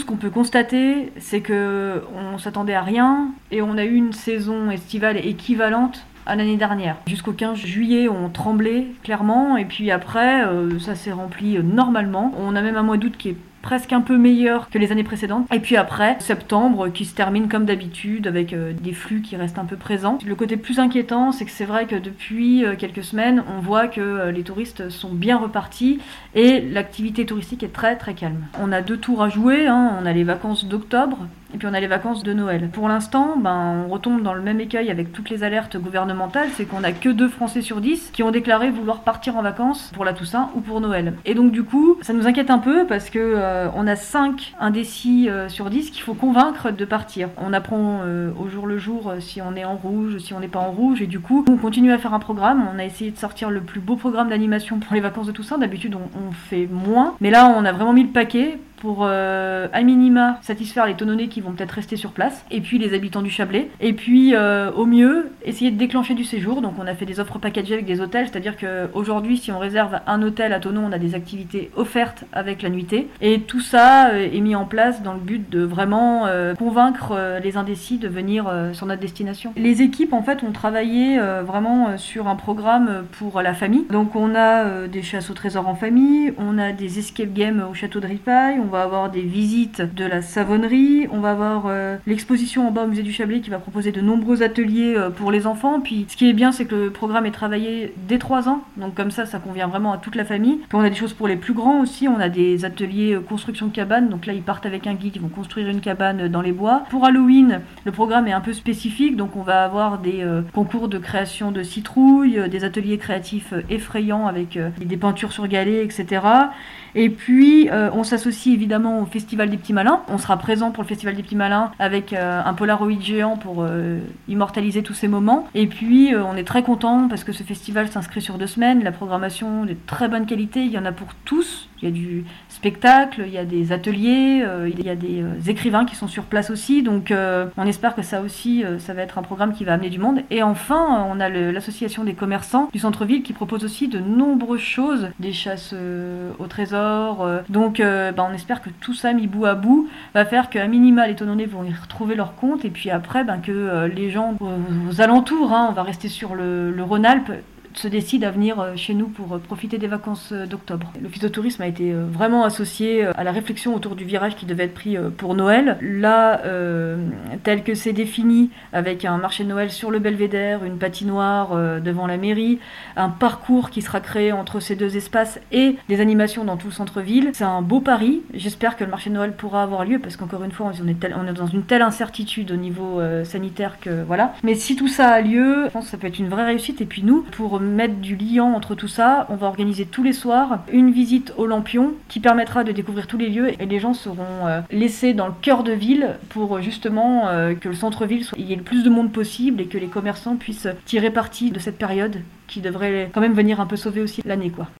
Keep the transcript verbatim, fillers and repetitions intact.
Ce qu'on peut constater, c'est qu'on s'attendait à rien et on a eu une saison estivale équivalente à l'année dernière. Jusqu'au quinze juillet, on tremblait clairement et puis après, euh, ça s'est rempli euh, normalement. On a même un mois d'août qui est presque un peu meilleur que les années précédentes. Et puis après, septembre qui se termine comme d'habitude avec euh, des flux qui restent un peu présents. Le côté plus inquiétant, c'est que c'est vrai que depuis euh, quelques semaines, on voit que euh, les touristes sont bien repartis et l'activité touristique est très très calme. On a deux tours à jouer, hein. On a les vacances d'octobre et puis on a les vacances de Noël. Pour l'instant, ben, on retombe dans le même écueil avec toutes les alertes gouvernementales, c'est qu'on a que deux Français sur dix qui ont déclaré vouloir partir en vacances pour la Toussaint ou pour Noël. Et donc du coup, ça nous inquiète un peu parce que euh, on a cinq indécis euh, sur dix qu'il faut convaincre de partir. On apprend euh, au jour le jour euh, si on est en rouge, si on n'est pas en rouge, et du coup, on continue à faire un programme. On a essayé de sortir le plus beau programme d'animation pour les vacances de Toussaint. D'habitude, on, on fait moins, mais là, on a vraiment mis le paquet pour euh, à minima satisfaire les tononnés qui vont peut-être rester sur place, et puis les habitants du Chablais, et puis euh, au mieux essayer de déclencher du séjour. Donc on a fait des offres packagées avec des hôtels, c'est-à-dire qu'aujourd'hui si on réserve un hôtel à Thonon, on a des activités offertes avec la nuitée, et tout ça euh, est mis en place dans le but de vraiment euh, convaincre euh, les indécis de venir euh, sur notre destination. Les équipes en fait ont travaillé euh, vraiment euh, sur un programme pour la famille, donc on a euh, des chasses au trésor en famille, on a des escape games au château de Ripaille, on On va avoir des visites de la savonnerie, on va avoir euh, l'exposition en bas au musée du Chablais qui va proposer de nombreux ateliers euh, pour les enfants. Puis ce qui est bien, c'est que le programme est travaillé dès trois ans, donc comme ça, ça convient vraiment à toute la famille. Puis on a des choses pour les plus grands aussi, on a des ateliers euh, construction de cabane, donc là ils partent avec un guide, ils vont construire une cabane dans les bois. Pour Halloween, le programme est un peu spécifique, donc on va avoir des euh, concours de création de citrouilles, euh, des ateliers créatifs euh, effrayants avec euh, des peintures sur galets, et cetera. Et puis euh, on s'associe évidemment au Festival des Petits Malins. On sera présent pour le Festival des Petits Malins avec euh, un Polaroid géant pour euh, immortaliser tous ces moments. Et puis euh, on est très content parce que ce festival s'inscrit sur deux semaines. La programmation est de très bonne qualité, il y en a pour tous. Il y a du spectacle, il y a des ateliers, euh, il y a des euh, écrivains qui sont sur place aussi. Donc euh, on espère que ça aussi, euh, ça va être un programme qui va amener du monde. Et enfin, on a le, l'association des commerçants du centre-ville qui propose aussi de nombreuses choses, des chasses euh, au trésor. Euh, donc euh, bah, on espère que tout ça mis bout à bout va faire qu'à minima les tononnais vont y retrouver leur compte. Et puis après, bah, que euh, les gens aux, aux alentours, hein, on va rester sur le, le Rhône-Alpes, se décide à venir chez nous pour profiter des vacances d'octobre. L'office de tourisme a été vraiment associé à la réflexion autour du virage qui devait être pris pour Noël. Là, euh, tel que c'est défini, avec un marché de Noël sur le Belvédère, une patinoire euh, devant la mairie, un parcours qui sera créé entre ces deux espaces et des animations dans tout le centre-ville. C'est un beau pari. J'espère que le marché de Noël pourra avoir lieu parce qu'encore une fois, on est, tel, on est dans une telle incertitude au niveau euh, sanitaire que voilà. Mais si tout ça a lieu, je pense que ça peut être une vraie réussite. Et puis nous, pour mettre du liant entre tout ça, on va organiser tous les soirs une visite au Lampion qui permettra de découvrir tous les lieux et les gens seront euh, laissés dans le cœur de ville pour euh, justement euh, que le centre-ville soit, il y ait le plus de monde possible et que les commerçants puissent tirer parti de cette période qui devrait quand même venir un peu sauver aussi l'année quoi.